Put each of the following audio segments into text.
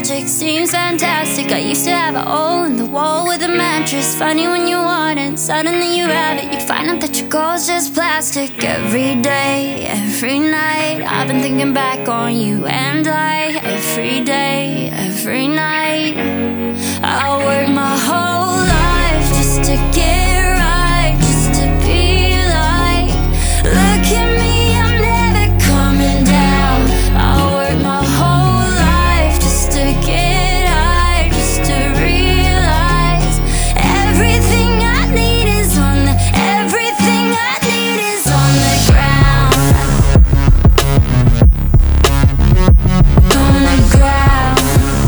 magic, seems fantastic. I used to have a hole in the wall with a mattress. Funny when you want it, suddenly you have it. You find out that your goal's just plastic. Every day, every night, I've been thinking back on you and I. Every day, every night, I work my whole life just to get right, just to be like, look at me, I'm never coming down. I work my whole life just to get high, just to realize everything I need is on the, everything I need is on the ground. On the ground.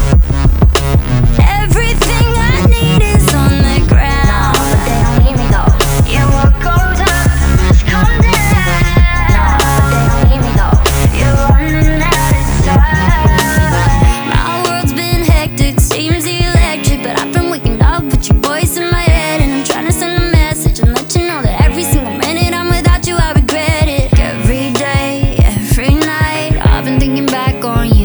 Everything I need is on the ground. No, but they don't need me though. Yeah, what goes up must come down. No, but they don't need me though. You're running out of time. My world's been hectic, seems electric, but I've been waking up with your voice in my head, and I'm trying to send a message and let you know that every single minute I'm without you, I regret it. Every day, every night, I've been thinking back on you